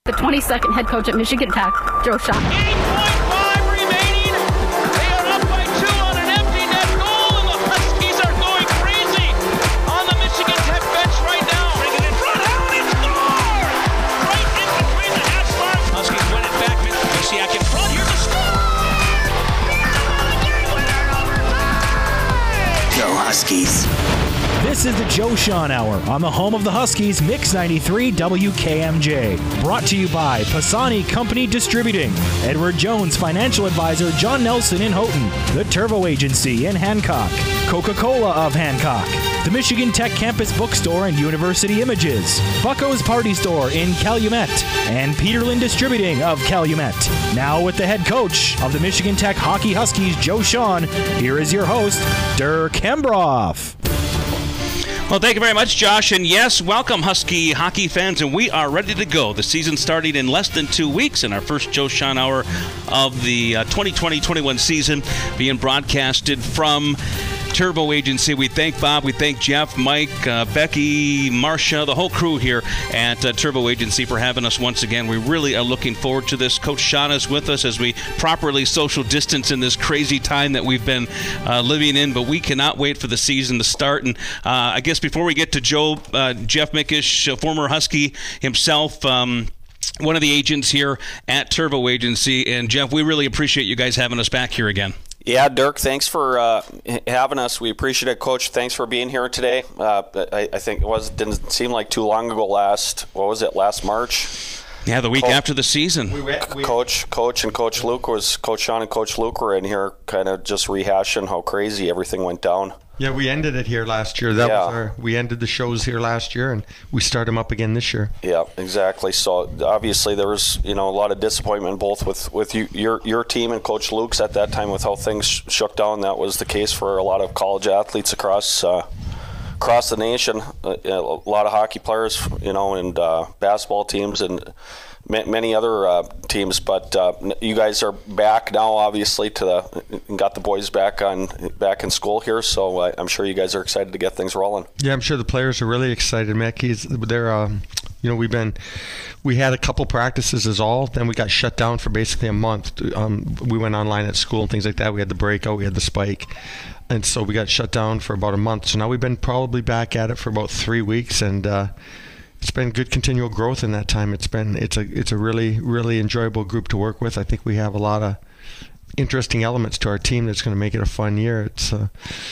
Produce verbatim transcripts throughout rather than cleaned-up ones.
The twenty-second head coach at Michigan Tech, Joe Shawna. eight point five remaining. They are up by two on an empty net goal, and the Huskies are going crazy on the Michigan Tech bench right now. Bring it in front, out and score! Right in between the hash marks. Huskies win it back. Misiak in front. Here's a score! Go Huskies. This is the Joe Shawna Hour on the home of the Huskies, Mix ninety-three W K M J. Brought to you by Pisani Company Distributing, Edward Jones Financial Advisor John Nelson in Houghton, the Turbo Agency in Hancock, Coca-Cola of Hancock, the Michigan Tech Campus Bookstore and University Images, Bucko's Party Store in Calumet, and Peterlin Distributing of Calumet. Now with the head coach of the Michigan Tech Hockey Huskies, Joe Shawna, here is your host, Dirk Hembroff. Well, thank you very much, Josh. And yes, welcome, Husky hockey fans. And we are ready to go. The season starting in less than two weeks, and our first Joe Shawna Hour of the uh, twenty twenty twenty-one season being broadcasted from Turbo Agency. We thank Bob, we thank Jeff, Mike, uh, Becky, Marcia, the whole crew here at uh, Turbo Agency for having us once again. We really are looking forward to this. Coach Shawna is with us as we properly social distance in this crazy time that we've been uh, living in, but we cannot wait for the season to start. And uh, I guess before we get to Joe, uh, Jeff Mickish, a former Husky himself, um, one of the agents here at Turbo Agency. And Jeff, we really appreciate you guys having us back here again. Yeah, Dirk, thanks for uh, having us. We appreciate it, Coach. Thanks for being here today. Uh, I, I think it was didn't seem like too long ago. Last what was it? Last March. Yeah, the week Coach, after the season. We went, we, Coach, Coach, and Coach Luke was Coach Shawna and Coach Luke were in here, kind of just rehashing how crazy everything went down. Yeah, we ended it here last year. That yeah. was our. We ended the shows here last year, and we start them up again this year. Yeah, exactly. So obviously there was, you know, a lot of disappointment both with with you, your your team and Coach Luke's at that time with how things shook down. That was the case for a lot of college athletes across uh, across the nation. Uh, a lot of hockey players, you know, and uh, basketball teams and many other uh, teams, but uh, you guys are back now, obviously, to the got the boys back on back in school here, so uh, I'm sure you guys are excited to get things rolling. Yeah, I'm sure the players are really excited, Mickey. They're, um, you know, we've been, we had a couple practices is all, then we got shut down for basically a month. Um, we went online at school and things like that. We had the breakout, we had the spike, and so we got shut down for about a month. So now we've been probably back at it for about three weeks, and uh, it's been good continual growth in that time. It's been it's a it's a really really enjoyable group to work with. I think we have a lot of interesting elements to our team that's going to make it a fun year. It's uh,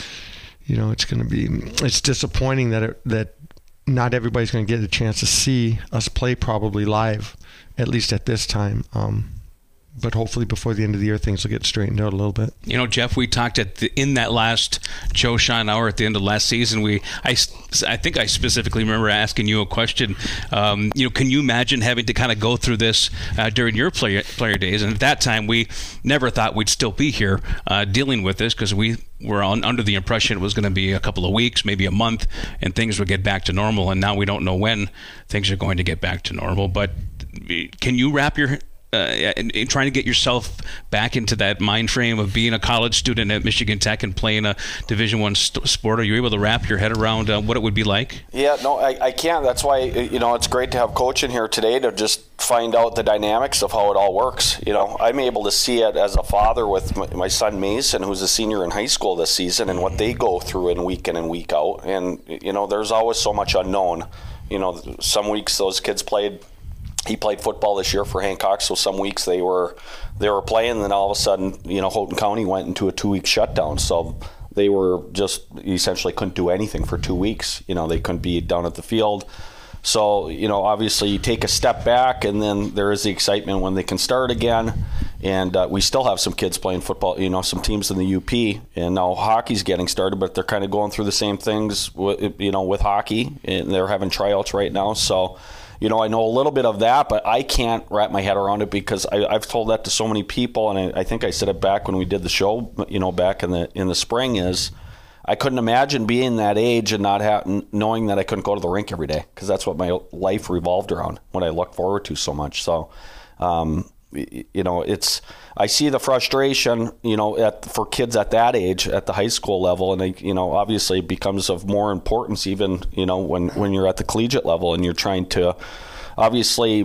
you know it's going to be it's disappointing that it, that not everybody's going to get a chance to see us play probably live, at least at this time. Um, But hopefully before the end of the year, things will get straightened out a little bit. You know, Jeff, we talked at the, in that last Joe Shawna Hour at the end of last season. We, I, I think I specifically remember asking you a question. Um, you know, can you imagine having to kind of go through this uh, during your player player days? And at that time, we never thought we'd still be here uh, dealing with this because we were on, under the impression it was going to be a couple of weeks, maybe a month, and things would get back to normal. And now we don't know when things are going to get back to normal. But can you wrap your Uh, in, in trying to get yourself back into that mind frame of being a college student at Michigan Tech and playing a Division One st- sport? Are you able to wrap your head around uh, what it would be like? Yeah, no, I, I can't. That's why, you know, it's great to have Coach in here today to just find out the dynamics of how it all works. You know, I'm able to see it as a father with my, my son Mason, who's a senior in high school this season, and what they go through in week in and week out. And, you know, there's always so much unknown. You know, some weeks those kids played He played football this year for Hancock, so some weeks they were they were playing, and then all of a sudden, you know, Houghton County went into a two-week shutdown. So they were just essentially couldn't do anything for two weeks. You know, they couldn't be down at the field. So, you know, obviously you take a step back, and then there is the excitement when they can start again. And uh, we still have some kids playing football, you know, some teams in the U P, and now hockey's getting started, but they're kind of going through the same things, with, you know, with hockey, and they're having tryouts right now. So, you know, I know a little bit of that, but I can't wrap my head around it because I, I've told that to so many people, and I, I think I said it back when we did the show, you know, back in the in the spring, is I couldn't imagine being that age and not having, knowing that I couldn't go to the rink every day, because that's what my life revolved around, what I look forward to so much. So, um, you know, it's I see the frustration, you know, at for kids at that age, at the high school level, and it, you know, obviously it becomes of more importance even, you know, when when you're at the collegiate level and you're trying to obviously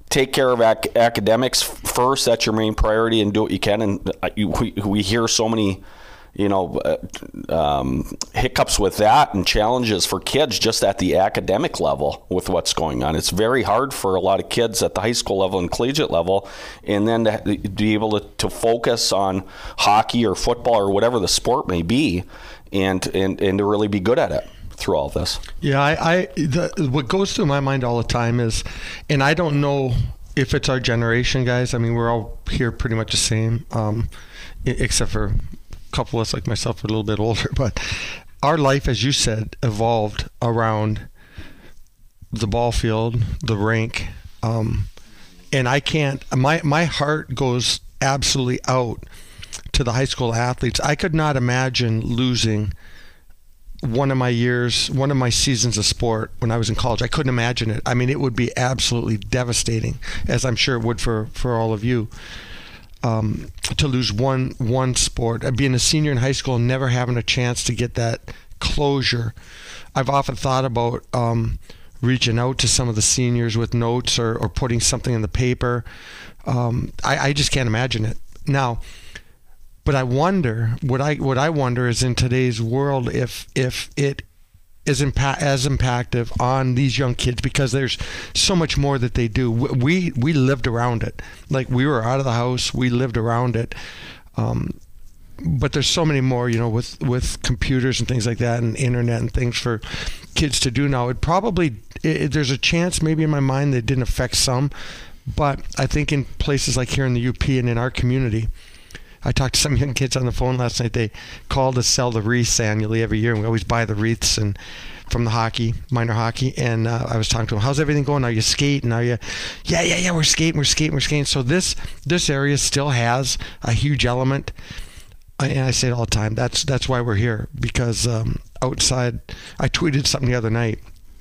take care of ac- academics first. That's your main priority, and do what you can. And uh, you, we, we hear so many, you know, uh, um, hiccups with that and challenges for kids just at the academic level with what's going on. It's very hard for a lot of kids at the high school level and collegiate level, and then to be able to, to focus on hockey or football or whatever the sport may be, and, and, and to really be good at it through all of this. Yeah, I, I the, what goes through my mind all the time is, and I don't know if it's our generation, guys. I mean, we're all here pretty much the same, um, except for couple of us like myself are a little bit older, but our life, as you said, evolved around the ball field, the rink, um, and I can't. My my heart goes absolutely out to the high school athletes. I could not imagine losing one of my years, one of my seasons of sport when I was in college. I couldn't imagine it. I mean, it would be absolutely devastating, as I'm sure it would for for all of you. Um, to lose one one sport, being a senior in high school, and never having a chance to get that closure. I've often thought about um, reaching out to some of the seniors with notes or, or putting something in the paper. Um, I, I just can't imagine it now. But I wonder, what I what I wonder is in today's world, if if it is impact as impactful on these young kids, because there's so much more that they do. We we lived around it, like we were out of the house, we lived around it. Um, but there's so many more, you know, with with computers and things like that, and internet and things for kids to do now. It probably it, there's a chance, maybe in my mind, that it didn't affect some, but I think in places like here in the U P and in our community. I talked to some young kids on the phone last night. They call to sell the wreaths annually every year, and we always buy the wreaths and from the hockey, minor hockey. And uh, I was talking to them, how's everything going? Are you skating? Are you? Yeah, yeah, yeah, we're skating, we're skating, we're skating. So this this area still has a huge element. And I say it all the time. That's that's why we're here, because um, outside, I tweeted something the other night.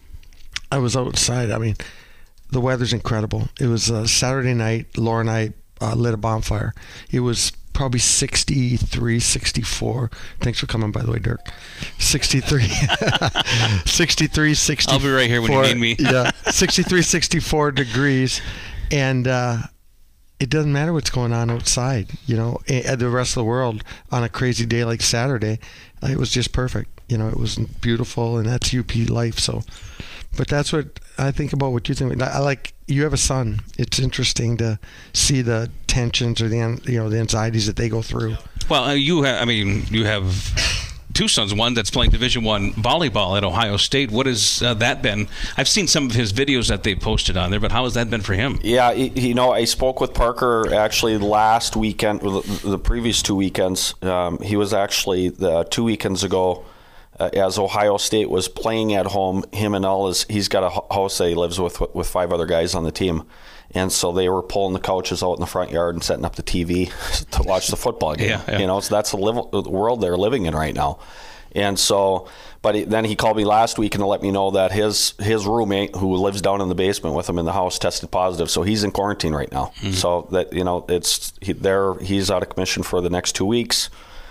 I was outside. I mean, the weather's incredible. It was uh, Saturday night. Laura and I uh, lit a bonfire. It was probably sixty-three, sixty-four. Thanks for coming, by the way, Dirk. sixty-three, sixty-three, sixty-four. I'll be right here when you need me. Yeah, sixty-three, sixty-four degrees. And uh, it doesn't matter what's going on outside, you know, and the rest of the world on a crazy day like Saturday. It was just perfect. You know, it was beautiful, and that's U P life. So, but that's what I think about what you think. I like, you have a son. It's interesting to see the tensions or the, you know, the anxieties that they go through. Well, uh, you have, I mean, you have two sons. One that's playing Division One volleyball at Ohio State. What has uh, that been? I've seen some of his videos that they posted on there, but how has that been for him? Yeah, you know, I spoke with Parker actually last weekend, the previous two weekends. Um, he was actually the two weekends ago. Uh, as Ohio State was playing at home, him and all his, he's got a house that he lives with with five other guys on the team. And so they were pulling the couches out in the front yard and setting up the T V to watch the football game. Yeah, yeah. You know, so that's the, live, the world they're living in right now. And so, but he, then he called me last week and to let me know that his his roommate, who lives down in the basement with him in the house, tested positive. So he's in quarantine right now. Mm-hmm. So that, you know, it's he, there. He's out of commission for the next two weeks.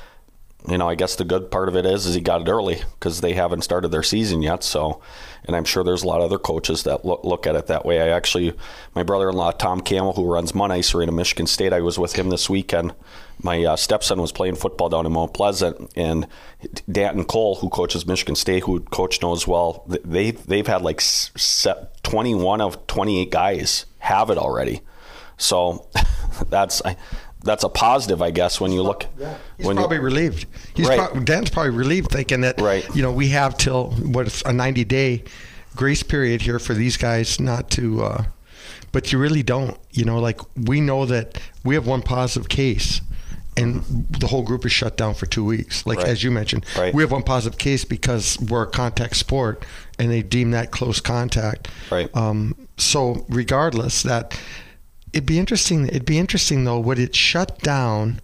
You know, I guess the good part of it is, is he got it early because they haven't started their season yet. So, and I'm sure there's a lot of other coaches that look, look at it that way. I actually, my brother-in-law, Tom Campbell, who runs Mun Ice Arena, Michigan State, I was with him this weekend. My uh, stepson was playing football down in Mount Pleasant, and Danton Cole, who coaches Michigan State, who Coach knows well, they, they've had like set twenty-one of twenty-eight guys have it already. So that's... I, That's a positive, I guess, when you look. Yeah. He's when probably relieved. He's right. pro- Dan's probably relieved, thinking that, right. you know, we have till what a ninety-day grace period here for these guys not to. Uh, but you really don't. You know, like we know that we have one positive case, and the whole group is shut down for two weeks. Like right. as you mentioned, right. we have one positive case because we're a contact sport, and they deem that close contact. Right. Um, so regardless, that. It'd be interesting. It'd be interesting though. Would it shut down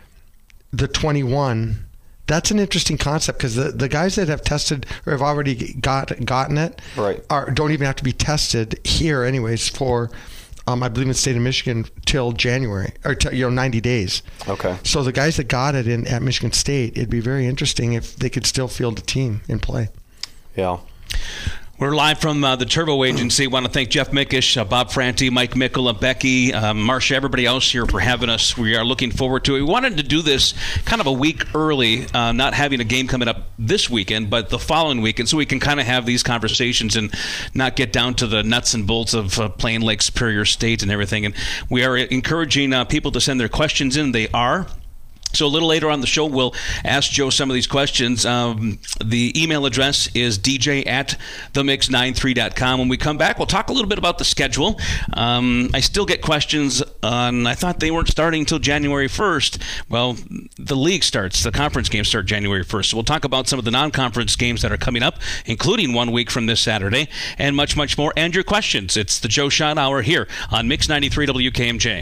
the twenty-one? That's an interesting concept because the, the guys that have tested or have already got gotten it, right, are don't even have to be tested here, anyways. For um, I believe in the state of Michigan till January or till, you know ninety days. Okay. So the guys that got it in at Michigan State, it'd be very interesting if they could still field a team and play. Yeah. We're live from uh, the Turbo Agency. Want to thank Jeff Mickish, uh, Bob Franti, Mike Mickle, uh, Becky, uh, Marcia, everybody else here for having us. We are looking forward to it. We wanted to do this kind of a week early, uh, not having a game coming up this weekend, but the following weekend, so we can kind of have these conversations and not get down to the nuts and bolts of uh, playing Lake Superior State and everything. And we are encouraging uh, people to send their questions in. They are. So a little later on the show, we'll ask Joe some of these questions. Um, the email address is d j at the mix ninety-three dot com. When we come back, we'll talk a little bit about the schedule. Um, I still get questions on, I thought they weren't starting until January first. Well, the league starts, the conference games start January first. So we'll talk about some of the non-conference games that are coming up, including one week from this Saturday, and much, much more. And your questions. It's the Joe Schott Hour here on Mix ninety-three W K M J.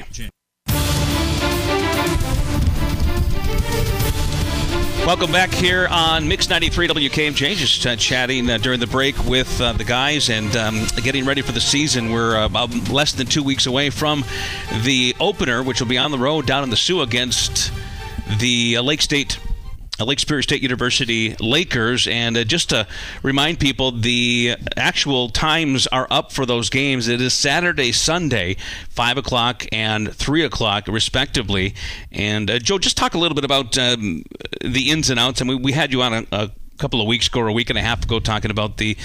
Welcome back here on Mix ninety-three W K M J. Just uh, chatting uh, during the break with uh, the guys and um, getting ready for the season. We're uh, about less than two weeks away from the opener, which will be on the road down in the Sioux against the uh, Lake State Uh, Lake Superior State University Lakers. And uh, just to remind people, the actual times are up for those games. It is Saturday, Sunday, five o'clock and three o'clock, respectively. And uh, Joe, just talk a little bit about um, the ins and outs. I mean, we had you on a, a couple of weeks ago or a week and a half ago talking about the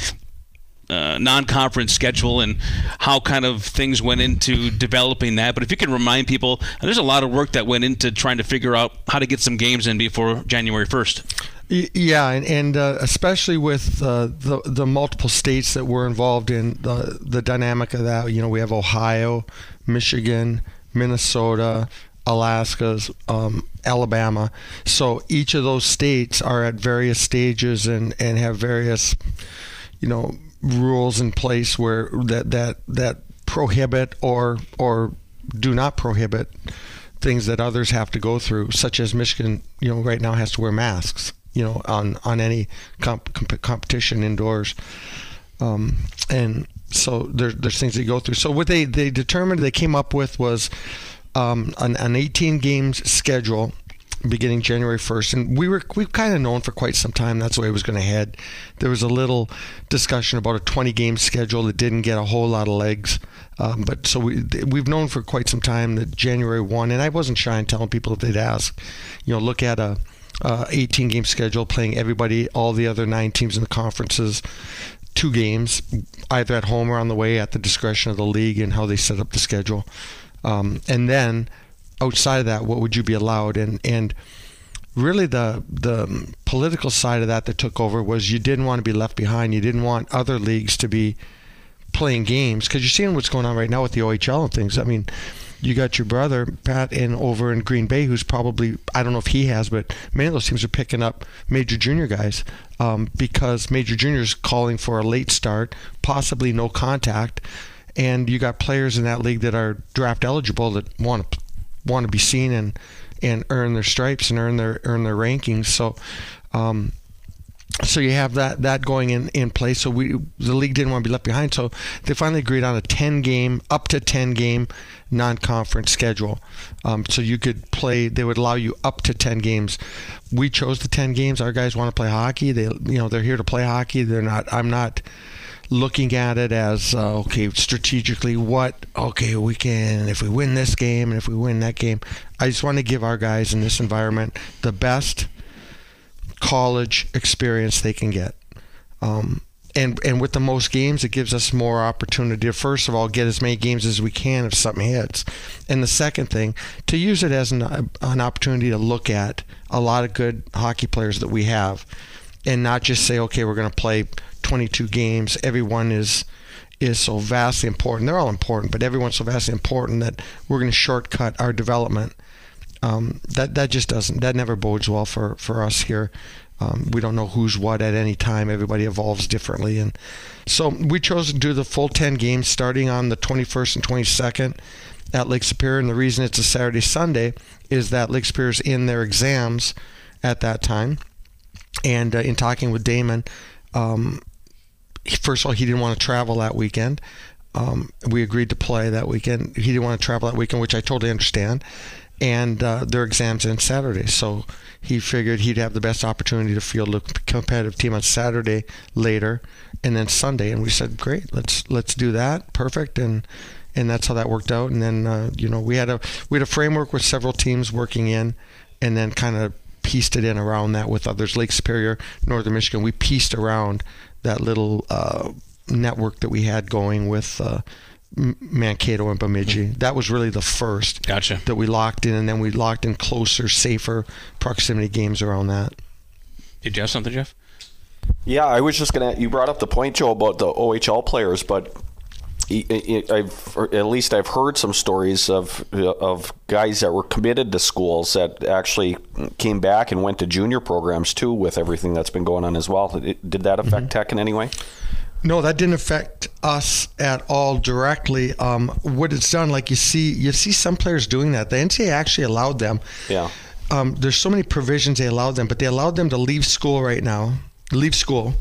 Uh, non-conference schedule and how kind of things went into developing that. But if you can remind people, there's a lot of work that went into trying to figure out how to get some games in before January first. Yeah, and, and uh, especially with uh, the the multiple states that were involved in the the dynamic of that. You know, we have Ohio, Michigan, Minnesota, Alaska, um, Alabama. So each of those states are at various stages and, and have various, you know, rules in place where that that that prohibit or or do not prohibit things that others have to go through, such as Michigan, you know, right now has to wear masks, you know, on on any comp- comp- competition indoors, um, and so there's there's things that you go through. So what they they determined, they came up with was um, an an eighteen games schedule beginning January first, and we were we've kind of known for quite some time that's the way it was going to head. There was a little discussion about a twenty game schedule that didn't get a whole lot of legs, um, but so we we've known for quite some time that January first, and I wasn't shy in telling people if they'd ask, you know, look at a uh, eighteen game schedule, playing everybody, all the other nine teams in the conferences, two games, either at home or on the way, at the discretion of the league and how they set up the schedule, um, and then outside of that, what would you be allowed? And and really the the political side of that that took over was you didn't want to be left behind. You didn't want other leagues to be playing games, because you're seeing what's going on right now with the O H L and things. I mean, you got your brother, Pat, in over in Green Bay, who's probably, I don't know if he has, but many of those teams are picking up major junior guys um, because major juniors calling for a late start, possibly no contact, and you got players in that league that are draft eligible that want to want to be seen and and earn their stripes and earn their earn their rankings. So um, so you have that that going in, in place. So we the league didn't want to be left behind. So they finally agreed on a ten game, up to ten game non-conference schedule. Um, so you could play. They would allow you up to ten games. We chose the ten games. Our guys want to play hockey. They you know they're here to play hockey. They're not. I'm not looking at it as uh, okay, strategically what okay we can, if we win this game and if we win that game. I just want to give our guys in this environment the best college experience they can get, um, and and with the most games, it gives us more opportunity to, first of all, get as many games as we can if something hits, and the second thing, to use it as an, an opportunity to look at a lot of good hockey players that we have, and not just say, okay, we're going to play twenty-two games. Everyone is is so vastly important. They're all important, but everyone's so vastly important that we're going to shortcut our development. Um, that that just doesn't. That never bodes well for for us here. Um, we don't know who's what at any time. Everybody evolves differently, and so we chose to do the full ten games starting on the twenty-first and twenty-second at Lake Superior. And the reason it's a Saturday Sunday is that Lake Superior's in their exams at that time. And uh, in talking with Damon, um, first of all, he didn't want to travel that weekend. Um, we agreed to play that weekend. He didn't want to travel that weekend, which I totally understand. and uh, their exams end Saturday. So he figured he'd have the best opportunity to field a competitive team on Saturday later, and then Sunday. And we said, great, let's let's do that. Perfect. And and that's how that worked out. And then uh, you know we had a we had a framework with several teams working in, and then kind of pieced it in around that with others. Lake Superior, Northern Michigan, we pieced around that little uh, network that we had going with uh, Mankato and Bemidji. Mm-hmm. That was really the first gotcha. that we locked in, and then we locked in closer, safer proximity games around that. Did you have something, Jeff? Yeah, I was just gonna. You brought up the point, Joe, about the O H L players, but I've at least I've heard some stories of of guys that were committed to schools that actually came back and went to junior programs too, with everything that's been going on as well. Did that affect mm-hmm. Tech in any way? No, that didn't affect us at all directly. Um, what it's done, like you see, you see some players doing that. The N C double A actually allowed them. Yeah. Um, there's so many provisions they allowed them, but they allowed them to leave school right now. Leave school,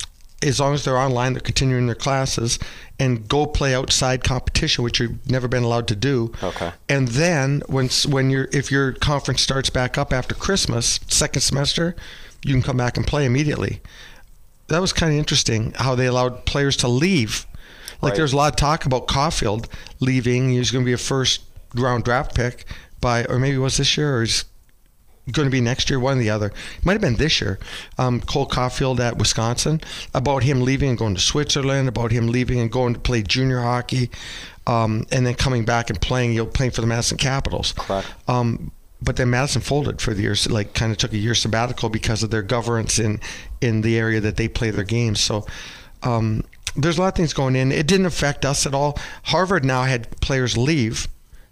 as long as they're online, they're continuing their classes, and go play outside competition, which you've never been allowed to do. Okay. And then when when your if your conference starts back up after Christmas, second semester, you can come back and play immediately. That was kind of interesting how they allowed players to leave. Like right. There's a lot of talk about Caulfield leaving. He was going to be a first round draft pick by, or maybe it was this year, or he's going to be next year, one or the other. It might have been this year. Um, Cole Caulfield at Wisconsin, about him leaving and going to Switzerland, about him leaving and going to play junior hockey, um, and then coming back and playing, you know, playing for the Madison Capitals. Correct. Um, but then Madison folded for the years, like kind of took a year sabbatical because of their governance in, in the area that they play their games. So um, there's a lot of things going in. It didn't affect us at all. Harvard now had players leave,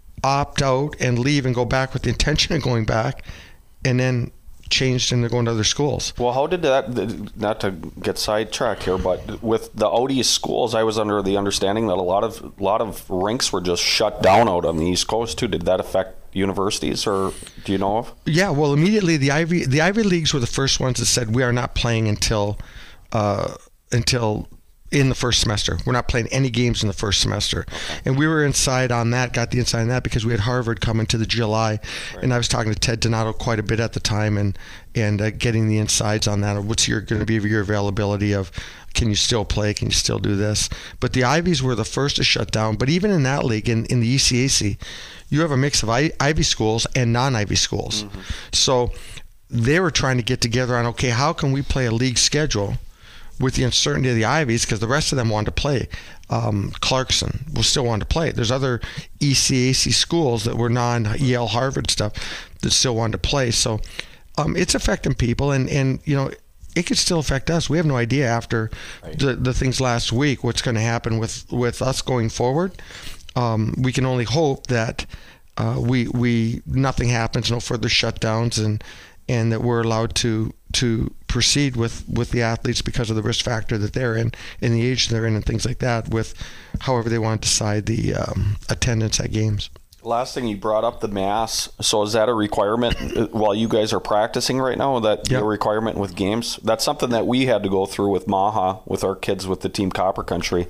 opt out and leave and go back with the intention of going back, and then changed and they're going to other schools. Well, how did that, not to get sidetracked here, but with the out east schools, I was under the understanding that a lot of a lot of rinks were just shut down out on the East Coast too. Did that affect universities, or do you know of? Yeah, well, immediately the Ivy the Ivy Leagues were the first ones that said we are not playing until uh, until in the first semester. We're not playing any games in the first semester. Okay. And we were inside on that, got the inside on that because we had Harvard coming to the July. Right. And I was talking to Ted Donato quite a bit at the time and and uh, getting the insides on that. What's your going to be your availability of, can you still play? Can you still do this? But the Ivies were the first to shut down. But even in that league, in, in the E C A C, you have a mix of I, Ivy schools and non-Ivy schools. Mm-hmm. So they were trying to get together on, okay, how can we play a league schedule with the uncertainty of the Ivies, because the rest of them wanted to play. Um, Clarkson will still want to play. There's other E C A C schools that were non-E L Harvard stuff that still wanted to play. So um, it's affecting people, and, and you know, it could still affect us. We have no idea after right. the, the things last week what's going to happen with, with us going forward. Um, we can only hope that uh, we we nothing happens, no further shutdowns, and and that we're allowed to to proceed with, with the athletes because of the risk factor that they're in and the age they're in and things like that, with however they want to decide the um, attendance at games. Last thing, you brought up the mass. So is that a requirement while you guys are practicing right now, that yep. a requirement with games? That's something that we had to go through with Maha, with our kids with the Team Copper Country.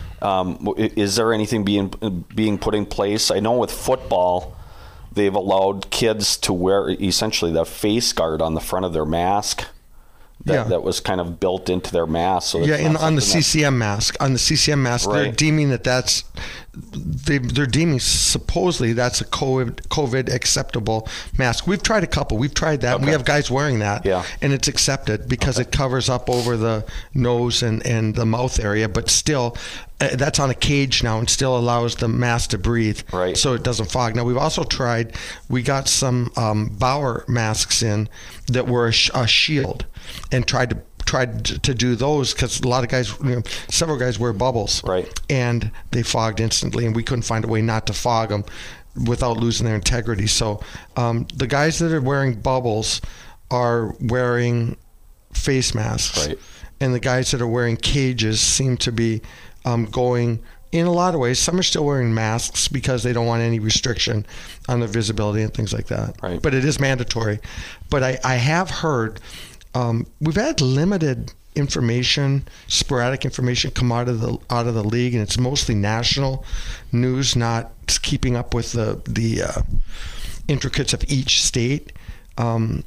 Um, is there anything being being put in place? I know with football, they've allowed kids to wear essentially the face guard on the front of their mask. That, yeah. that was kind of built into their mask. So yeah, in, on the C C M mask, on the C C M mask, right. they're deeming that that's they, they're deeming supposedly that's a COVID, COVID acceptable mask. We've tried a couple. We've tried that. Okay. We have guys wearing that, yeah. and it's accepted because okay. it covers up over the nose and, and the mouth area, but still. Uh, that's on a cage now and still allows the mask to breathe, right. so it doesn't fog. Now, we've also tried, we got some um, Bauer masks in that were a, sh- a shield and tried to tried to do those because a lot of guys, you know, several guys wear bubbles, right. and they fogged instantly, and we couldn't find a way not to fog them without losing their integrity. So um, the guys that are wearing bubbles are wearing face masks, right. and the guys that are wearing cages seem to be Um, going in a lot of ways. Some are still wearing masks because they don't want any restriction on their visibility and things like that. Right. But it is mandatory. But I, I have heard, um, we've had limited information, sporadic information come out of the out of the league, and it's mostly national news, not keeping up with the the uh, intricacies of each state. Um,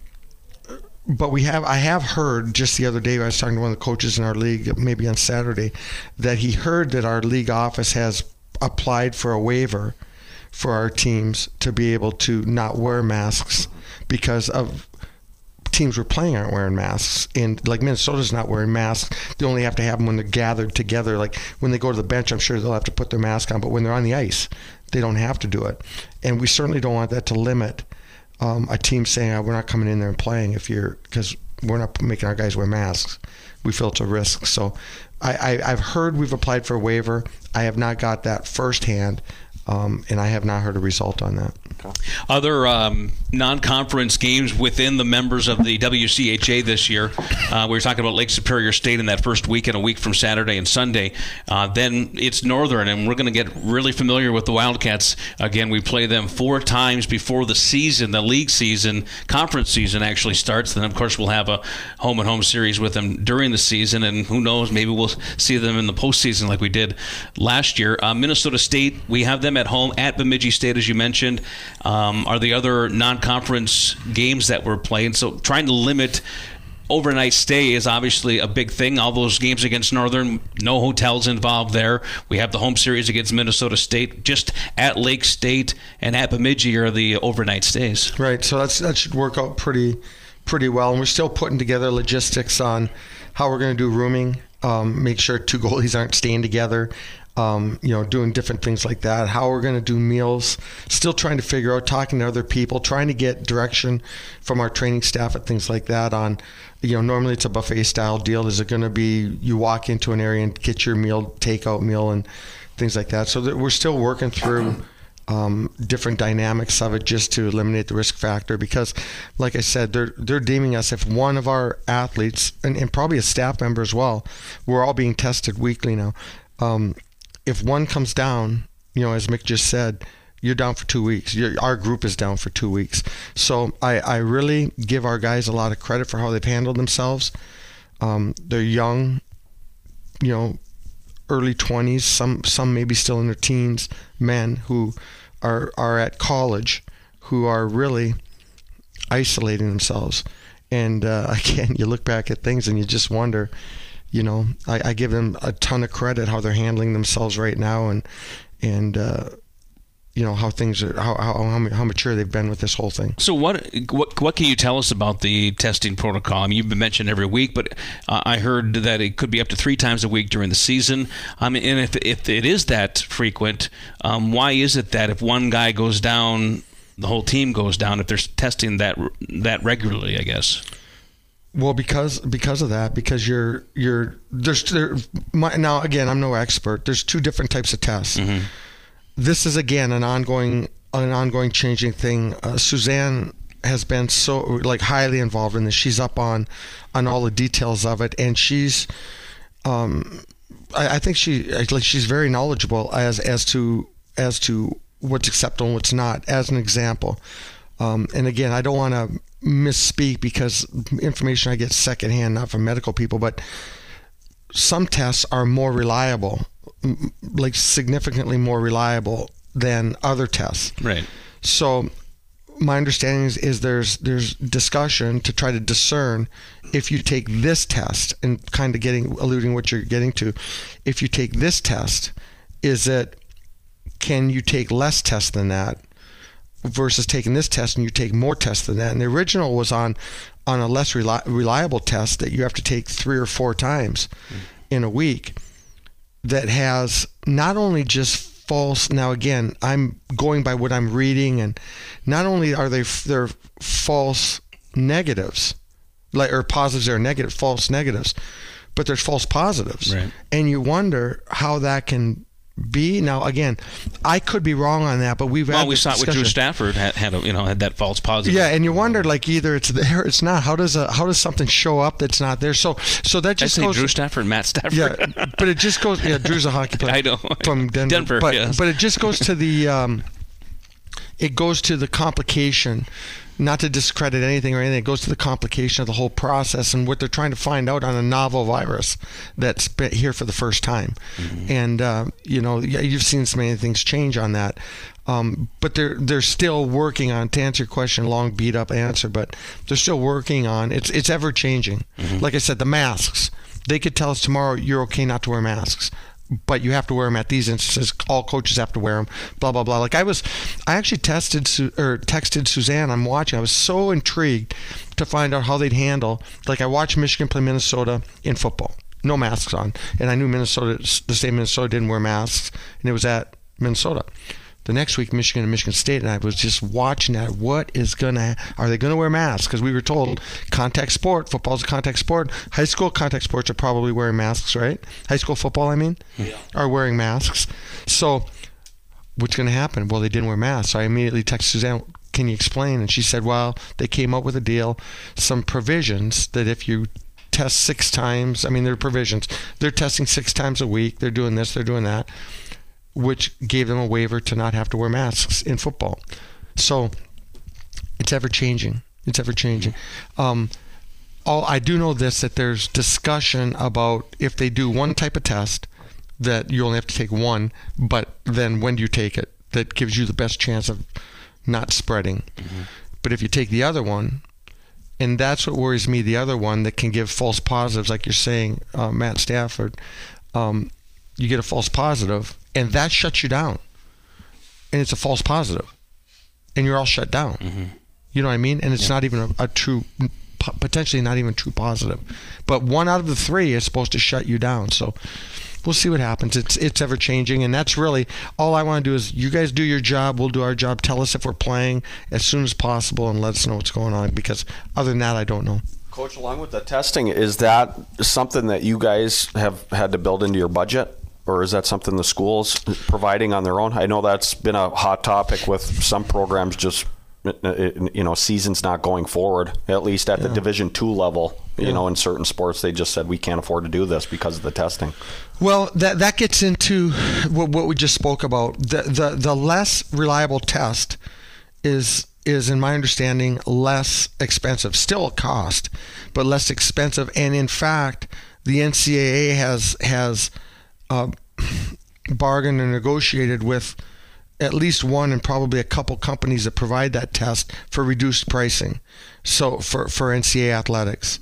but we have, I have heard just the other day, I was talking to one of the coaches in our league, maybe on Saturday, that he heard that our league office has applied for a waiver for our teams to be able to not wear masks because of teams we're playing aren't wearing masks. And like Minnesota's not wearing masks. They only have to have them when they're gathered together. Like when they go to the bench, I'm sure they'll have to put their mask on. But when they're on the ice, they don't have to do it. And we certainly don't want that to limit um, a team saying, oh, we're not coming in there and playing if you're, because we're not making our guys wear masks. We feel it's a risk. So I, I, I've heard we've applied for a waiver. I have not got that firsthand. Um, and I have not heard a result on that. Okay. Other um, non-conference games within the members of the W C H A this year. Uh, we were talking about Lake Superior State in that first weekend, a week from Saturday and Sunday. Uh, then it's Northern, and we're going to get really familiar with the Wildcats. Again, we play them four times before the season, the league season, conference season actually starts. Then, of course, we'll have a home-and-home series with them during the season, and who knows, maybe we'll see them in the postseason like we did last year. Uh, Minnesota State, we have them at home at Bemidji State, as you mentioned. Um, are the other non-conference games that we're playing? So trying to limit overnight stay is obviously a big thing. All those games against Northern, no hotels involved there. We have the home series against Minnesota State. Just at Lake State and at Bemidji are the overnight stays. Right. So that's that should work out pretty pretty well. And we're still putting together logistics on how we're going to do rooming. Um, make sure two goalies aren't staying together. Um, you know, doing different things like that, how we're going to do meals, still trying to figure out, talking to other people, trying to get direction from our training staff and things like that on, you know, normally it's a buffet style deal. Is it going to be you walk into an area and get your meal, takeout meal and things like that? So that we're still working through um, different dynamics of it just to eliminate the risk factor because, like I said, they're they're deeming us if one of our athletes, and, and probably a staff member as well, we're all being tested weekly now, um, if one comes down, you know, as Mick just said, you're down for two weeks. You're, our group is down for two weeks. So I, I really give our guys a lot of credit for how they've handled themselves. Um, they're young, you know, early twenties, some some maybe still in their teens, men who are are at college, who are really isolating themselves. And uh, again, you look back at things and you just wonder, you know, I, I give them a ton of credit how they're handling themselves right now, and and uh, you know how things are, how, how how mature they've been with this whole thing. So what what what can you tell us about the testing protocol? I mean, you've been mentioned every week, but uh, I heard that it could be up to three times a week during the season. I mean, and if if it is that frequent, um, why is it that if one guy goes down, the whole team goes down? If they're testing that that regularly, I guess. Well, because because of that, because you're you're there's there, my, now again, I'm no expert. There's two different types of tests. Mm-hmm. This is again an ongoing an ongoing changing thing. Uh, Suzanne has been so like highly involved in this. She's up on on all the details of it, and she's um I, I think she like she's very knowledgeable as as to as to what's acceptable and what's not. As an example, um, and again, I don't want to misspeak because information I get secondhand, not from medical people, but some tests are more reliable, like significantly more reliable than other tests. Right. So my understanding is, is there's there's discussion to try to discern if you take this test, and kind of getting alluding what you're getting to, if you take this test, is it can you take less tests than that versus taking this test and you take more tests than that. And the original was on on a less reli- reliable test that you have to take three or four times mm. in a week, that has not only just false, now again, I'm going by what I'm reading, and not only are they they're false negatives, like or positives or negative, false negatives, but there's false positives. Right. And you wonder how that can be. Now again, I could be wrong on that, but we've well, had we this saw it with discussion. Drew Stafford had, had a, you know had that false positive. Yeah, and you wonder like either it's there, or it's not. How does a how does something show up that's not there? So so that just I say goes. Drew Stafford, Matt Stafford. Yeah, but it just goes. Yeah, Drew's a hockey player. I know from Denver. Denver, but yes. but it just goes to the um, it goes to the complication. Not to discredit anything or anything, it goes to the complication of the whole process and what they're trying to find out on a novel virus that's been here for the first time. Mm-hmm. And, uh, you know, you've seen so many things change on that. Um, but they're they're still working on, to answer your question, long beat up answer, but they're still working on it's it's ever changing. Mm-hmm. Like I said, the masks, they could tell us tomorrow you're okay not to wear masks, but you have to wear them at these instances. All coaches have to wear them. Blah blah blah. Like I was, I actually tested or texted Suzanne. I'm watching. I was so intrigued to find out how they'd handle. Like I watched Michigan play Minnesota in football, no masks on, and I knew Minnesota, the state of Minnesota didn't wear masks, and it was at Minnesota. The next week, Michigan and Michigan State, and I was just watching that. What is gonna? Are they gonna wear masks? Because we were told contact sport, football's a contact sport. High school contact sports are probably wearing masks, right? High school football, I mean, yeah. are wearing masks. So, what's gonna happen? Well, they didn't wear masks. So I immediately texted Suzanne. Can you explain? And she said, well, they came up with a deal, some provisions that if you test six times, I mean, there are provisions. They're testing six times a week. They're doing this. They're doing that, which gave them a waiver to not have to wear masks in football. So it's ever changing. It's ever changing. Um, all I do know this, that there's discussion about if they do one type of test, that you only have to take one, but then when do you take it? That gives you the best chance of not spreading. Mm-hmm. But if you take the other one, and that's what worries me, the other one that can give false positives, like you're saying, uh, Matt Stafford, um, you get a false positive, and that shuts you down. And it's a false positive. And you're all shut down. Mm-hmm. You know what I mean? And it's yeah. not even a, a true, potentially not even true positive. But one out of the three is supposed to shut you down. So we'll see what happens. It's it's ever changing. And that's really, all I want to do is you guys do your job. We'll do our job. Tell us if we're playing as soon as possible and let us know what's going on. Because other than that, I don't know. Coach, along with the testing, is that something that you guys have had to build into your budget? Or is that something the school's providing on their own? I know that's been a hot topic with some programs, just, you know, seasons not going forward, at least at yeah. the Division two level. You yeah. know, in certain sports, they just said we can't afford to do this because of the testing. Well, that that gets into what, what we just spoke about. The, the the less reliable test is is, in my understanding, less expensive. Still a cost, but less expensive. And in fact, the N C double A has has Uh, bargained and negotiated with at least one and probably a couple companies that provide that test for reduced pricing. So for, for N C double A athletics,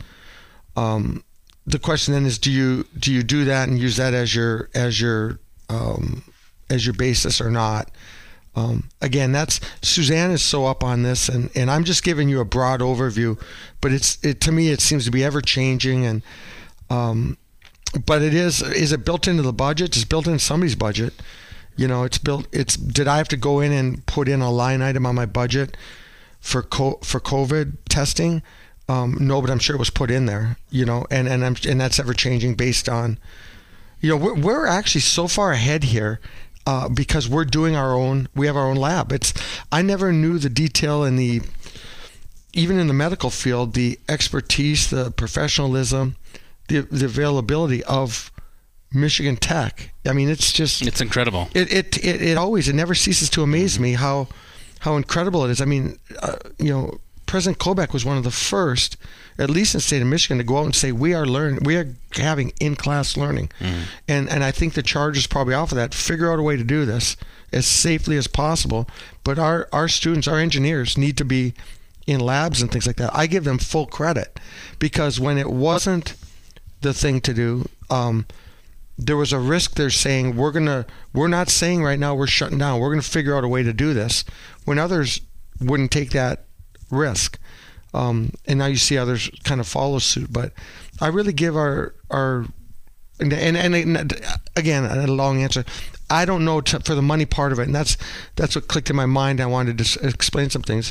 um, the question then is, do you do you do that and use that as your as your um, as your basis or not? Um, again, that's Suzanne is so up on this, and, and I'm just giving you a broad overview, but it's it to me it seems to be ever changing and. Um, But it is, is it built into the budget? It's built into somebody's budget. You know, it's built, it's, did I have to go in and put in a line item on my budget for co- for COVID testing? Um, no, but I'm sure it was put in there, you know, and, and I'm, and that's ever changing based on, you know, we're, we're actually so far ahead here uh, because we're doing our own, we have our own lab. It's, I never knew the detail in the, even in the medical field, the expertise, the professionalism, The, the availability of Michigan Tech. I mean, it's just... It's incredible. It it, it, it always, it never ceases to amaze mm-hmm. me how how incredible it is. I mean, uh, you know, President Kobach was one of the first, at least in the state of Michigan, to go out and say, we are learning, we are having in-class learning. Mm-hmm. And, and I think the charge is probably off of that. Figure out a way to do this as safely as possible. But our, our students, our engineers need to be in labs and things like that. I give them full credit because when it wasn't the thing to do, um, there was a risk. They're saying we're gonna we're not saying right now we're shutting down, we're gonna figure out a way to do this, when others wouldn't take that risk, um, and now you see others kind of follow suit. But I really give our our and and, and again, a long answer, I don't know to, for the money part of it, and that's that's what clicked in my mind. I wanted to explain some things.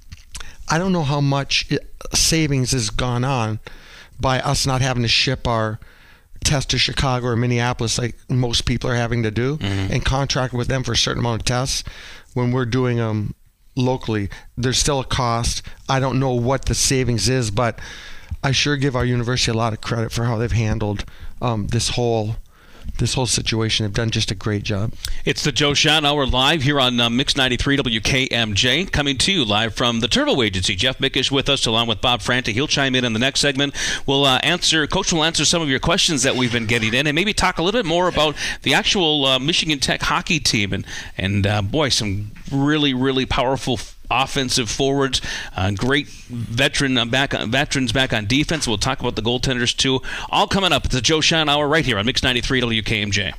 I don't know how much savings has gone on by us not having to ship our test to Chicago or Minneapolis like most people are having to do, mm-hmm. and contract with them for a certain amount of tests when we're doing them locally. There's still a cost. I don't know what the savings is, but I sure give our university a lot of credit for how they've handled um, this whole this whole situation. They've done just a great job. It's the Joe Shot Hour live here on uh, Mix ninety-three W K M J, coming to you live from the Turbo Agency. Jeff Mickish with us, along with Bob Franti. He'll chime in in the next segment. We'll uh, answer, Coach will answer some of your questions that we've been getting in, and maybe talk a little bit more about the actual uh, Michigan Tech hockey team. And, and uh, boy, some really, really powerful offensive forwards, uh, great veteran uh, back uh, veterans back on defense. We'll talk about the goaltenders too. All coming up at the Joe Shine Hour right here on Mix ninety-three W K M J.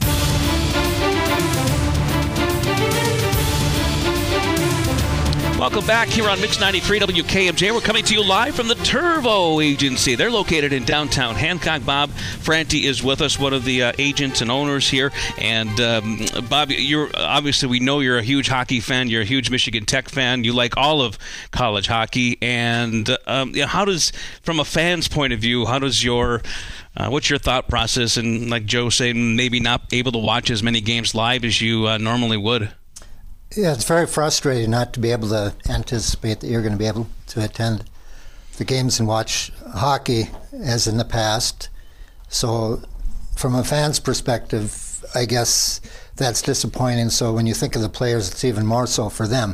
Welcome back here on Mix ninety-three W K M J. We're coming to you live from the Turbo Agency. They're located in downtown Hancock. Bob Franti is with us, one of the uh, agents and owners here. And um, Bob, you're obviously, we know you're a huge hockey fan. You're a huge Michigan Tech fan. You like all of college hockey. And um, you know, how does, from a fan's point of view, how does your Uh, what's your thought process? And like Joe saying, maybe not able to watch as many games live as you uh, normally would. Yeah, it's very frustrating not to be able to anticipate that you're going to be able to attend the games and watch hockey as in the past. So from a fan's perspective, I guess that's disappointing. So when you think of the players, it's even more so for them.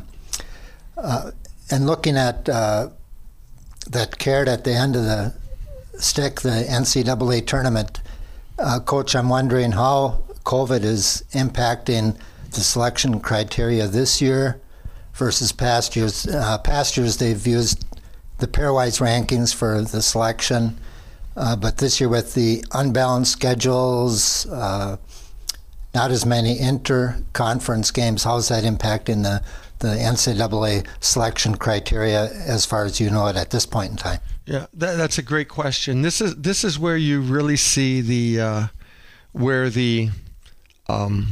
Uh, and looking at uh, that carrot at the end of the stick, the N C double A tournament, uh, Coach, I'm wondering how COVID is impacting the selection criteria this year versus past years. Uh, past years they've used the pairwise rankings for the selection, uh, but this year with the unbalanced schedules, uh, not as many inter-conference games, how's that impacting the, the N C double A selection criteria as far as you know it at this point in time? Yeah, that, that's a great question. This is this is where you really see the uh, where the um,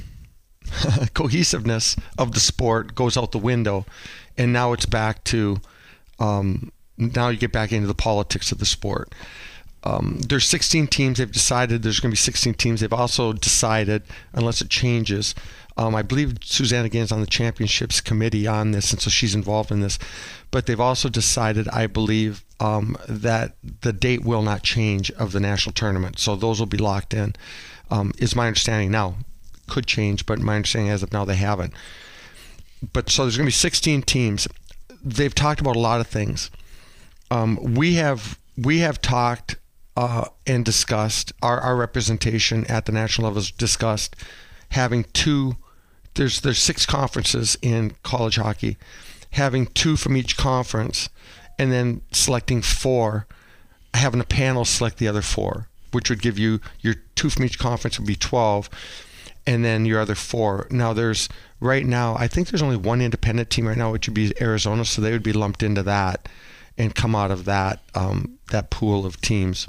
cohesiveness of the sport goes out the window, and now it's back to um, now you get back into the politics of the sport. Um, there's sixteen teams. They've decided there's going to be sixteen teams. They've also decided, unless it changes, um, I believe Susanna Gaines on the championships committee on this, and so she's involved in this. But they've also decided, I believe, um, that the date will not change of the national tournament. So those will be locked in, um, is my understanding now. Could change, but my understanding as of now they haven't. But so there's going to be sixteen teams. They've talked about a lot of things. Um, we have we have talked uh, and discussed, our, our representation at the national level has discussed having two, there's there's six conferences in college hockey, having two from each conference, and then selecting four, having a panel select the other four, which would give you your two from each conference would be twelve, and then your other four. Now there's, right now, I think there's only one independent team right now, which would be Arizona, so they would be lumped into that and come out of that um, that pool of teams.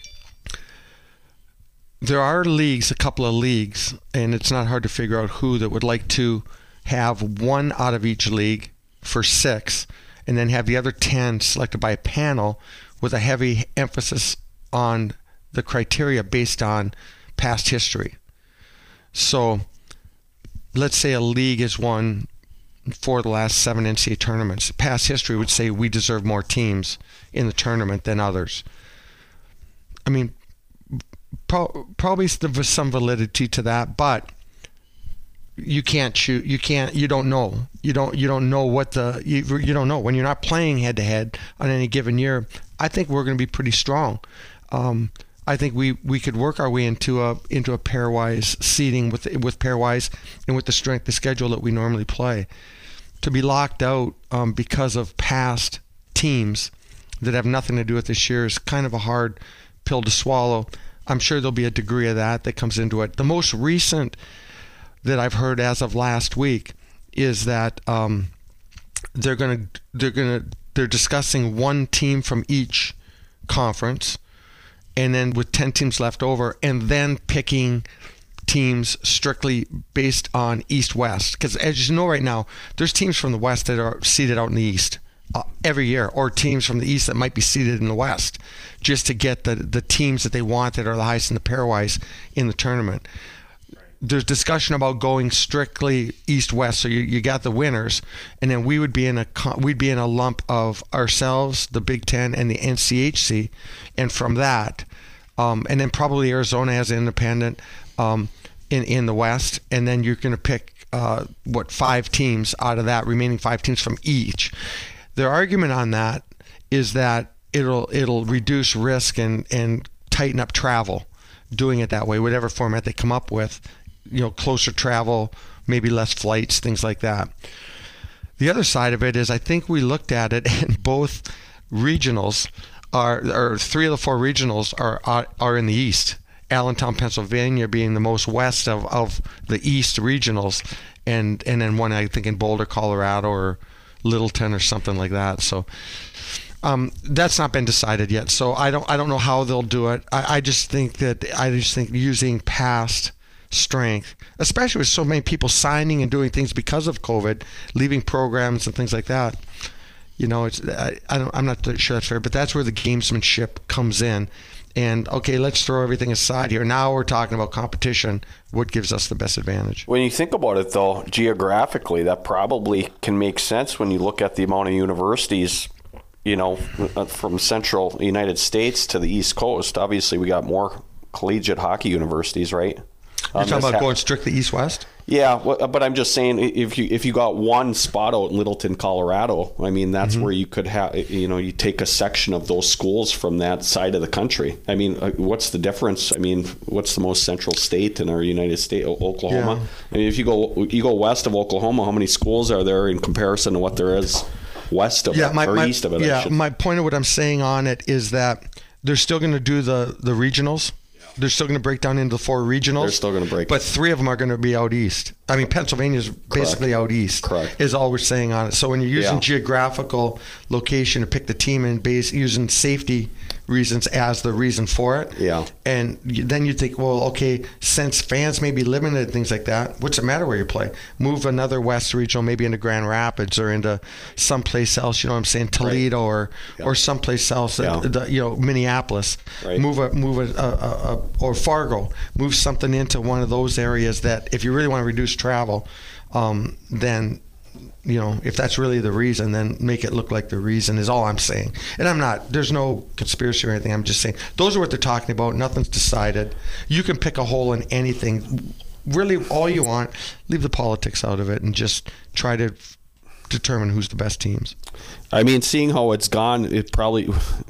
There are leagues, a couple of leagues, and it's not hard to figure out who that would like to have one out of each league for six, and then have the other ten selected by a panel with a heavy emphasis on the criteria based on past history. So let's say a league has won for the last seven N C A A tournaments. Past history would say we deserve more teams in the tournament than others. I mean, pro- probably there's some validity to that, but you can't shoot. You can't. You don't know. You don't. You don't know what the. You, you don't know when you're not playing head to head on any given year. I think we're going to be pretty strong. Um, I think we, we could work our way into a into a pairwise seeding with with pairwise and with the strength of schedule that we normally play. To be locked out um, because of past teams that have nothing to do with this year is kind of a hard pill to swallow. I'm sure there'll be a degree of that that comes into it. The most recent that I've heard as of last week is that um, they're gonna they're gonna they're discussing one team from each conference, and then with ten teams left over, and then picking teams strictly based on East-West. Because as you know right now, there's teams from the West that are seeded out in the East uh, every year, or teams from the East that might be seeded in the West, just to get the, the teams that they want that are the highest in the pairwise in the tournament. There's discussion about going strictly East-West, so you, you got the winners, and then we would be in a we'd be in a lump of ourselves, the Big Ten, and the N C H C, and from that, um, and then probably Arizona as an independent. um, in in the West, and then you're going to pick uh, what five teams out of that remaining five teams from each. Their argument on that is that it'll it'll reduce risk and and tighten up travel, doing it that way, whatever format they come up with. You know, closer travel, maybe less flights, things like that. The other side of it is, I think we looked at it, and both regionals are, or three of the four regionals are are, are in the East. Allentown, Pennsylvania, being the most west of, of the East regionals, and and then one I think in Boulder, Colorado, or Littleton, or something like that. So um, that's not been decided yet. So I don't I don't know how they'll do it. I, I just think that I just think using past strength, especially with so many people signing and doing things because of COVID, leaving programs and things like that. You know, it's I, I don't, I'm not sure that's fair, but that's where the gamesmanship comes in. And, okay, let's throw everything aside here. Now we're talking about competition. What gives us the best advantage? When you think about it, though, geographically, that probably can make sense when you look at the amount of universities, you know, from central United States to the East Coast. Obviously, we got more collegiate hockey universities, right? You're um, talking about ha- going strictly east-west? Yeah, but I'm just saying, if you if you got one spot out in Littleton, Colorado, I mean, that's mm-hmm. where you could have, you know, you take a section of those schools from that side of the country. I mean, what's the difference? I mean, what's the most central state in our United States? Oklahoma. Yeah. I mean, if you go you go west of Oklahoma, how many schools are there in comparison to what there is west of yeah, it my, or my, east of it? Yeah, my point of what I'm saying on it is that they're still going to do the the regionals. They're still going to break down into four regionals. They're still going to break. But three of them are going to be out east. I mean, Pennsylvania's basically Correct. out east. Correct. Is all we're saying on it. So when you're using Yeah. geographical location to pick the team and base using safety reasons as the reason for it. Yeah. And you, then you think, well, okay, since fans may be limited and things like that, what's it matter where you play? Move another West regional, maybe into Grand Rapids or into someplace else. You know what I'm saying? Toledo right. or yeah. or someplace else. Yeah. The, you know, Minneapolis. Right. Move a move a, a, a, a or Fargo. Move something into one of those areas that if you really want to reduce travel, um, then. You know, if that's really the reason, then make it look like the reason is all I'm saying. And I'm not, there's no conspiracy or anything. I'm just saying those are what they're talking about. Nothing's decided. You can pick a hole in anything. Really, all you want, leave the politics out of it and just try to f- determine who's the best teams. I mean, seeing how it's gone, it probably,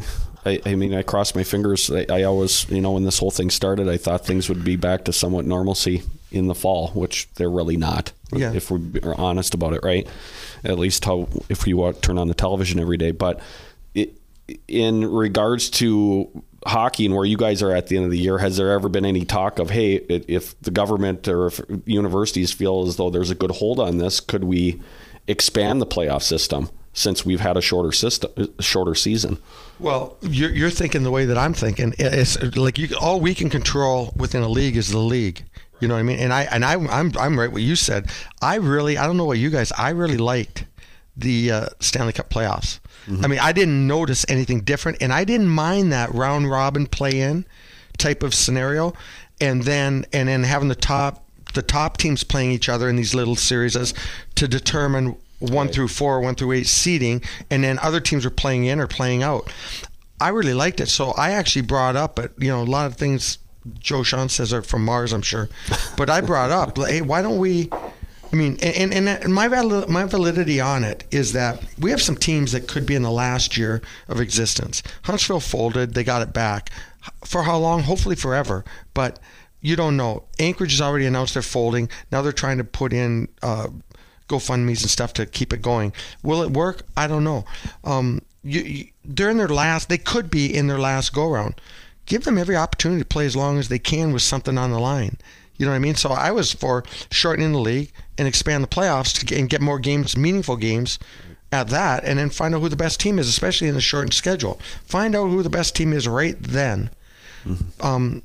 I, I mean, I crossed my fingers. I, I always, you know, when this whole thing started, I thought things would be back to somewhat normalcy in the fall, which they're really not, yeah. if we are honest about it, right? At least how if you want, turn on the television every day. But it, in regards to hockey and where you guys are at the end of the year, has there ever been any talk of, hey, if the government or if universities feel as though there's a good hold on this, could we expand the playoff system since we've had a shorter system, shorter season? Well, you're, you're thinking the way that I'm thinking. It's like you, all we can control within a league is the league. You know what I mean? And I and I I'm I'm right what you said. I really I don't know what you guys. I really liked the uh, Stanley Cup playoffs. Mm-hmm. I mean, I didn't notice anything different, and I didn't mind that round robin play in type of scenario, and then and then having the top the top teams playing each other in these little series to determine one right. through four, one through eight seeding, and then other teams were playing in or playing out. I really liked it, so I actually brought up, but you know, a lot of things Joe Sean says are from Mars, I'm sure, but I brought up, hey, why don't we? I mean, and and my val- my validity on it is that we have some teams that could be in the last year of existence. Huntsville folded, they got it back. For how long? Hopefully forever, but you don't know. Anchorage has already announced they're folding. Now they're trying to put in uh, GoFundMe's and stuff to keep it going. Will it work? I don't know. Um, you, you, they're in their last. They could be in their last go round. Give them every opportunity to play as long as they can with something on the line. You know what I mean? So I was for shortening the league and expand the playoffs to get, and get more games, meaningful games at that, and then find out who the best team is, especially in the shortened schedule. Find out who the best team is right then. Mm-hmm. Um,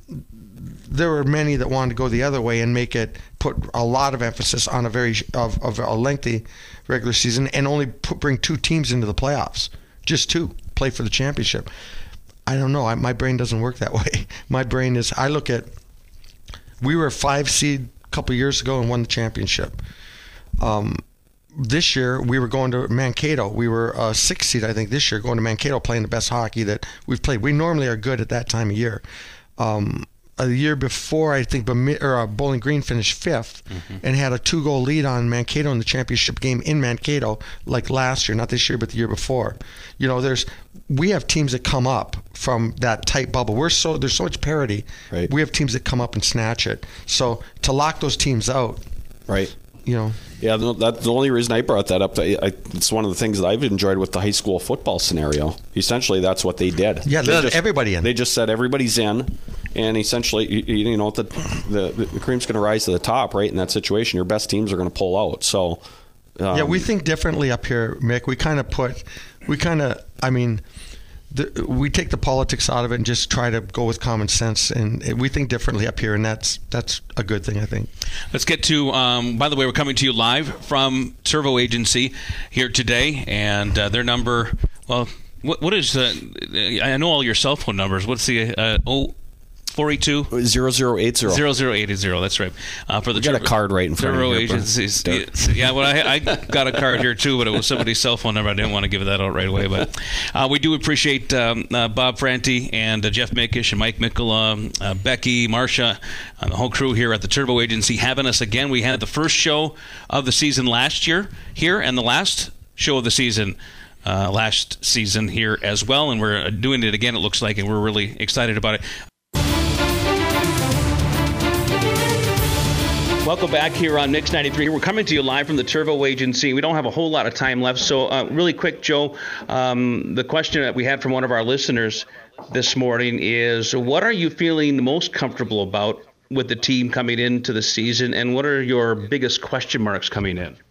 there were many that wanted to go the other way and make it put a lot of emphasis on a very of, of a lengthy regular season and only put, bring two teams into the playoffs, just two, play for the championship. I don't know. I, my brain doesn't work that way. My brain is, I look at, we were a five seed a couple years ago and won the championship. Um, this year, we were going to Mankato. We were a six seed, I think, this year, going to Mankato playing the best hockey that we've played. We normally are good at that time of year. Um, a year before, I think, or uh, Bowling Green finished fifth mm-hmm. and had a two-goal lead on Mankato in the championship game in Mankato, like last year, not this year, but the year before. You know, there's we have teams that come up from that tight bubble. We're so there's so much parity. Right. We have teams that come up and snatch it. So to lock those teams out, right? You know. Yeah, no, that's the only reason I brought that up. I, I, it's one of the things that I've enjoyed with the high school football scenario. Essentially, that's what they did. Yeah, they let let just, everybody in. They just said everybody's in, and essentially, you, you know, the the, the cream's going to rise to the top, right? In that situation, your best teams are going to pull out. So, um, yeah, we think differently up here, Mick. We kind of put, we kind of, I mean. The, we take the politics out of it and just try to go with common sense, and we think differently up here, and that's that's a good thing, I think. Let's get to, um, by the way, we're coming to you live from Servo Agency here today, and uh, their number, well, what what is, uh, I know all your cell phone numbers. What's the, uh, oh, four eight two zero zero eight zero zero zero eight zero. That's right. Uh, for the you got Turbo, a card right in front Turbo of you. Agencies. Yeah, well, I, I got a card here too, but it was somebody's cell phone number. I didn't want to give that out right away. But uh, we do appreciate um, uh, Bob Franti and uh, Jeff Mikish and Mike Mikula, uh, Becky, Marcia, and the whole crew here at the Turbo Agency having us again. We had the first show of the season last year here, and the last show of the season uh, last season here as well, and we're doing it again, it looks like, and we're really excited about it. Welcome back here on Mix ninety-three. We're coming to you live from the Turbo Agency. We don't have a whole lot of time left, so uh, really quick, Joe, um, the question that we had from one of our listeners this morning is, what are you feeling most comfortable about with the team coming into the season, and what are your biggest question marks coming in?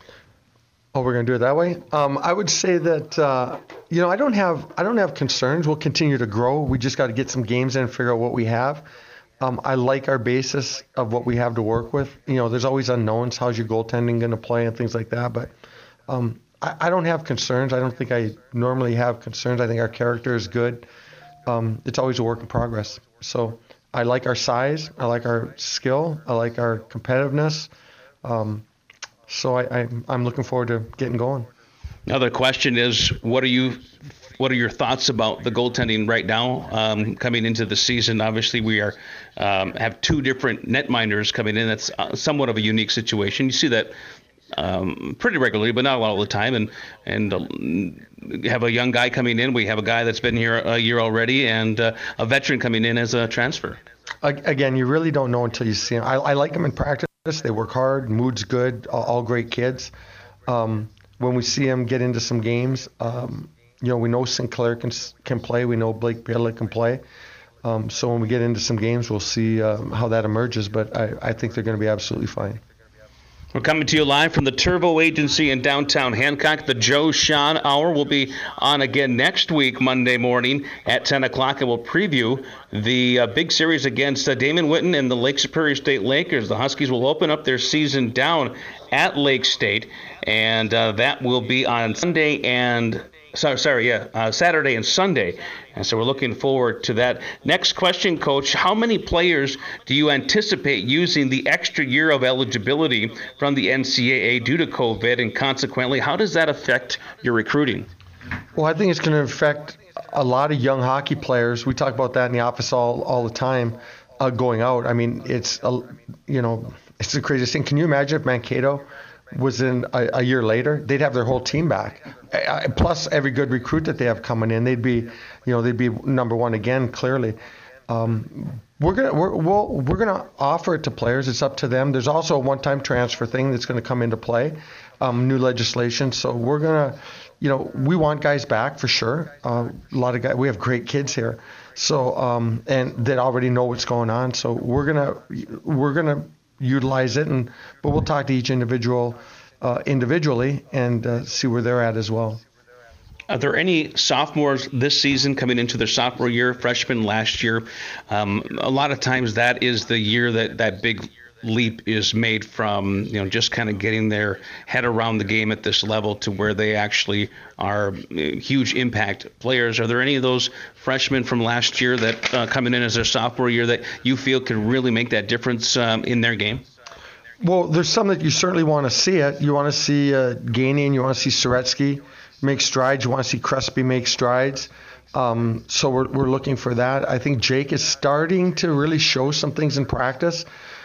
Oh, we're going to do it that way? Um, I would say that, uh, you know, I don't have I don't have concerns. We'll continue to grow. We just got to get some games in and figure out what we have. Um, I like our basis of what we have to work with. You know, there's always unknowns. How's your goaltending going to play and things like that. But um, I, I don't have concerns. I don't think I normally have concerns. I think our character is good. Um, it's always a work in progress. So I like our size. I like our skill. I like our competitiveness. Um, so I, I, I'm looking forward to getting going. Another question is, what are you What are your thoughts about the goaltending right now um, coming into the season? Obviously, we are um, have two different netminders coming in. That's uh, somewhat of a unique situation. You see that um, pretty regularly, but not all the time. And and uh, have a young guy coming in. We have a guy that's been here a year already, and uh, a veteran coming in as a transfer. Again, you really don't know until you see them. I, I like them in practice. They work hard. Mood's good. All, all great kids. Um, when we see them get into some games. Um, You know, we know Sinclair can can play. We know Blake Biela can play. Um, so when we get into some games, we'll see um, how that emerges. But I, I think they're going to be absolutely fine. We're coming to you live from the Turbo Agency in downtown Hancock. The Joe Sean Hour will be on again next week, Monday morning at ten o'clock, and we'll preview the uh, big series against uh, Damon Whitten and the Lake Superior State Lakers. The Huskies will open up their season down at Lake State, and uh, that will be on Sunday and Sorry, sorry, yeah, uh, Saturday and Sunday. And so we're looking forward to that. Next question, Coach. How many players do you anticipate using the extra year of eligibility from the N C double A due to COVID? And consequently, how does that affect your recruiting? Well, I think it's going to affect a lot of young hockey players. We talk about that in the office all, all the time uh, going out. I mean, it's, a, you know, it's the craziest thing. Can you imagine if Mankato was in a, a year later? They'd have their whole team back. Uh, plus every good recruit that they have coming in, they'd be, you know, they'd be number one again, clearly. Um, we're gonna we're we'll, we're gonna offer it to players. It's up to them. There's also a one-time transfer thing that's going to come into play, um, new legislation. So we're gonna, you know, we want guys back for sure. Uh, a lot of guys. We have great kids here, so um, and that already know what's going on. So we're gonna we're gonna utilize it, and but we'll talk to each individual. Uh, individually and uh, see where they're at as well. Are there any sophomores this season coming into their sophomore year, freshmen last year? Um, a lot of times that is the year that that big leap is made from, you know, just kind of getting their head around the game at this level to where they actually are huge impact players. Are there any of those freshmen from last year that uh, coming in as their sophomore year that you feel could really make that difference um, in their game? Well, there's some that you certainly want to see it. You want to see uh, Gainey, and you want to see Soretsky make strides. You want to see Crespi make strides. Um, so we're, we're looking for that. I think Jake is starting to really show some things in practice.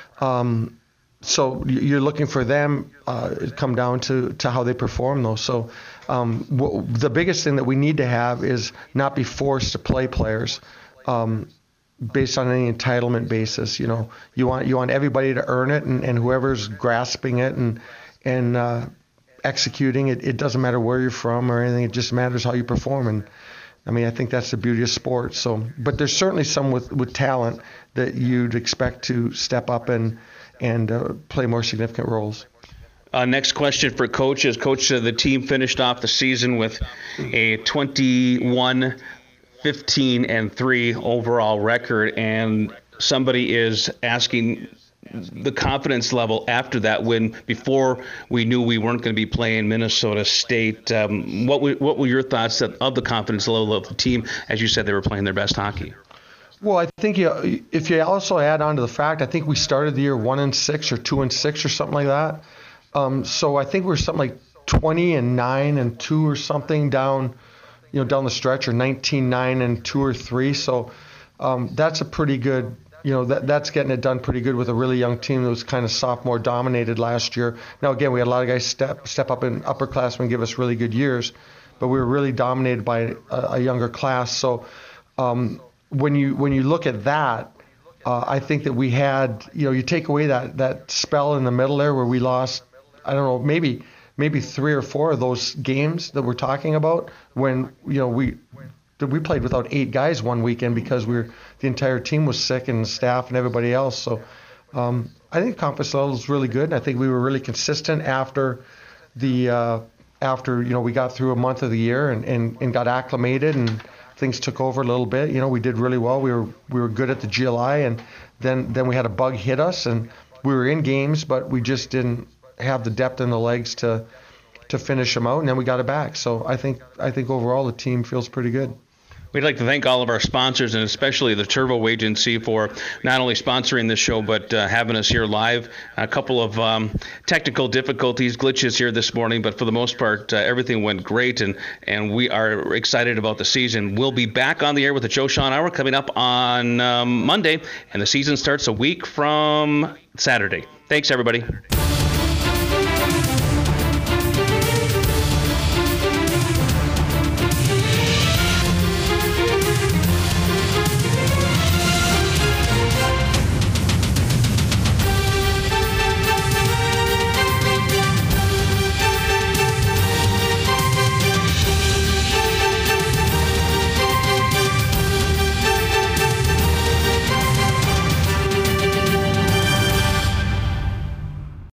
Um, so you're looking for them uh, come down to, to how they perform though. So um, w- the biggest thing that we need to have is not be forced to play players um, based on any entitlement basis. You know, you want you want everybody to earn it, and, and whoever's grasping it and and uh, executing it, it doesn't matter where you're from or anything. It just matters how you perform. And I mean, I think that's the beauty of sports. So, but there's certainly some with, with talent that you'd expect to step up and and uh, play more significant roles. Uh, next question for Coach is, Coach, uh, the team finished off the season with a twenty-one, fifteen, and three overall record, and somebody is asking the confidence level after that win, before we knew we weren't going to be playing Minnesota State. Um, what, were, what were your thoughts of the confidence level of the team? As you said, they were playing their best hockey. Well, I think you, if you also add on to the fact, I think we started the year one and six or two and six or something like that. Um, so I think we're something like twenty and nine and two or something down, you know, down the stretch, or nineteen nine and two or three. So um, that's a pretty good. You know, that that's getting it done pretty good with a really young team that was kind of sophomore dominated last year. Now, again, we had a lot of guys step step up in upperclassmen, give us really good years, but we were really dominated by a, a younger class. So um, when you when you look at that, uh, I think that we had, you know, you take away that that spell in the middle there where we lost, I don't know, maybe maybe three or four of those games that we're talking about when, you know, we. We played without eight guys one weekend because we were, the entire team was sick, and the staff and everybody else. So um, I think confidence level is really good, and I think we were really consistent after the uh, after you know we got through a month of the year and, and, and got acclimated and things took over a little bit. You know, we did really well. We were we were good at the G L I, and then then we had a bug hit us, and we were in games, but we just didn't have the depth in the legs to to finish them out, and then we got it back. So I think I think overall the team feels pretty good. We'd like to thank all of our sponsors, and especially the Turbo Agency, for not only sponsoring this show, but uh, having us here live. A couple of um, technical difficulties, glitches here this morning, but for the most part, uh, everything went great, and, and we are excited about the season. We'll be back on the air with the Joe Sean Hour coming up on um, Monday, and the season starts a week from Saturday. Thanks, everybody.